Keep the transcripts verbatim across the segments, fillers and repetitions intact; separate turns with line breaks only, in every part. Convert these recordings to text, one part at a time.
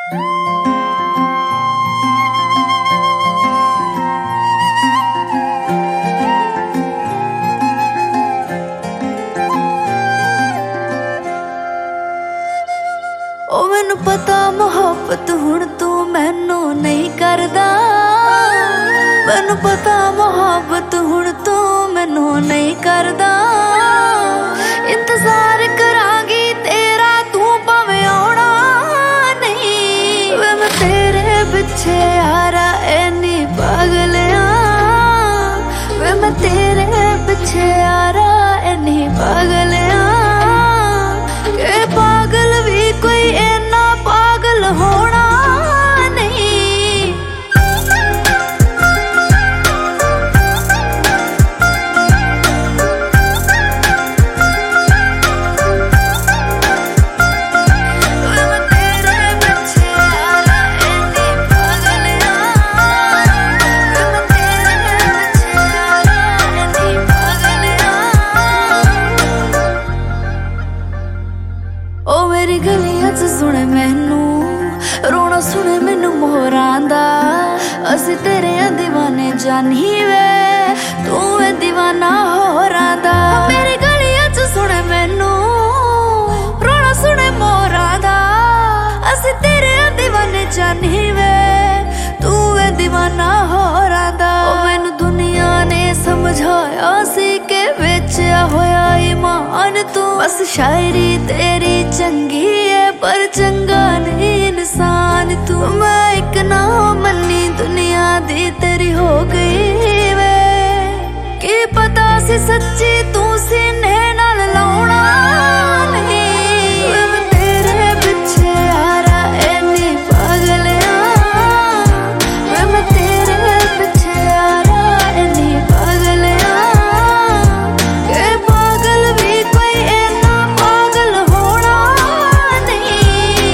ओ मैनू पता मोहब्बत हुण तू मैनू नहीं करदा, मैनू पता मोहब्बत हुण तू मैनू नहीं करदा। इंतजार करांगी तेरा तू भावें आउणा नहीं, वे मैं तेरे पिछे यारा इन्नी पागल आं, वे मैं तेरे पिछे यारा इन्नी पागल आं के पागल भी कोई इन्ना पागल होना नहीं। वे मैं तेरे पिछे यारा इन्नी पागल आं, वे मैं तेरे पिछे यारा इन्नी पागल आं। ओ मेरी गलियां च सुने मैनू रोना, सुने मैनू मोहरां दा, असी तेरे दीवाने जानी वे तू है दीवाना होरां दा। मेरी गलियां च सुने मैनू रोना, सुने मोहरां दा, असी तेरे दीवाने जानी वे तू है दीवाना होरां दा। ओ मैनू दुनिया ने समझाया सी के बेचा होया ईमान तू, बस शायरी तेरी चंगी है पर चंगा नहीं इंसान तू। मैं एक ना मन्नी दुनिया दी तेरी हो गई वे, की पता सी सच्ची तू सीने नाल लाउणा नहीं। वे मैं तेरे पिछे यारा इन्नी पागल आं, वे मैं तेरे पिछे यारा इन्नी पागल आं के पागल भी कोई इन्ना पागल होना नहीं।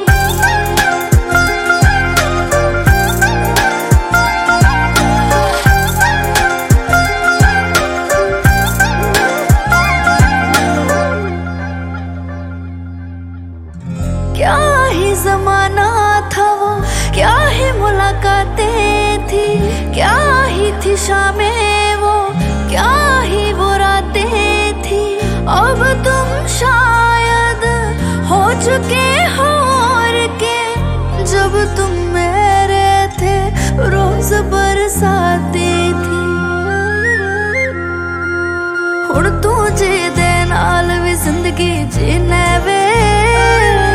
क्या ही जमाना था वो, क्या ही मुलाकातें थी, क्या ही थी शामें वो, क्या ही वो रातें थी। अब तुम शायद हो चुके हो और के, जब तुम मेरे थे रोज बरसाते थी। हुण तू जी दे नाल भी जिंदगी जीने वे,